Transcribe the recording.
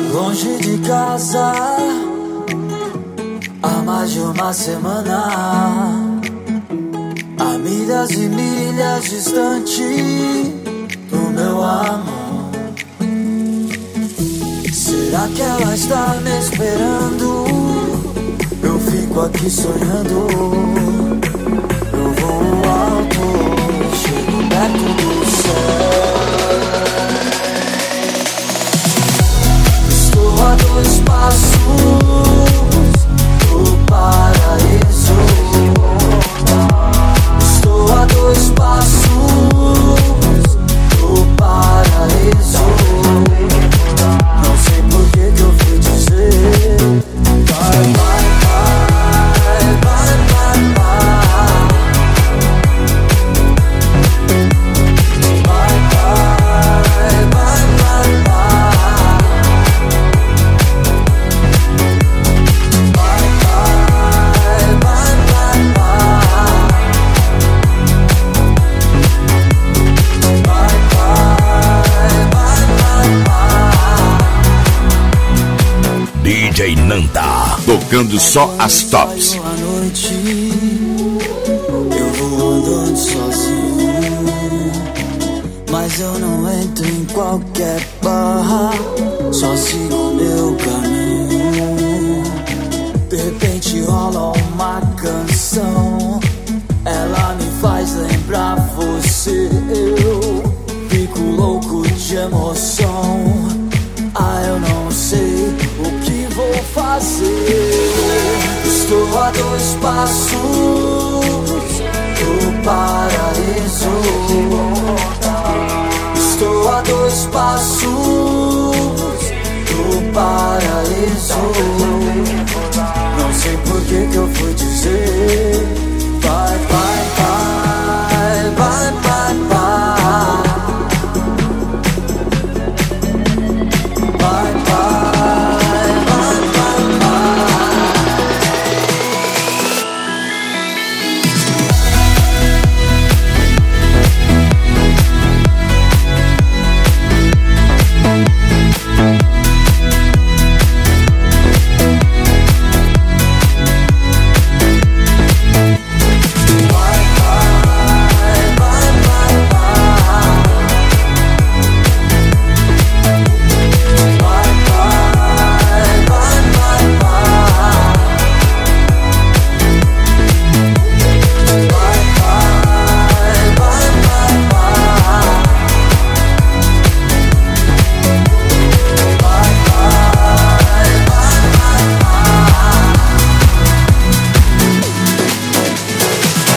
Longe de casa há mais de uma semana, a milhas e milhas distante do meu amor. Será que ela está me esperando? Eu fico aqui sonhando. Eu vou alto, chego perto do céu. Estou a 2 passos do paraíso. Estou a 2 passos do paraíso. Não sei por que eu fui dizer vai, vai, vai, vai, vai, vai. Vai, vai, vai, vai, DJ Nanda, tocando só as tops. À noite, eu vou andando sozinho, mas eu não entro em qualquer barra, só sigo meu caminho. De repente rola uma canção, ela me faz lembrar você. Eu fico louco de emoção. Ah, eu não sei o que vou fazer. Estou a 2 passos do paraíso. Estou a 2 passos do paraíso. Não sei por que eu fui dizer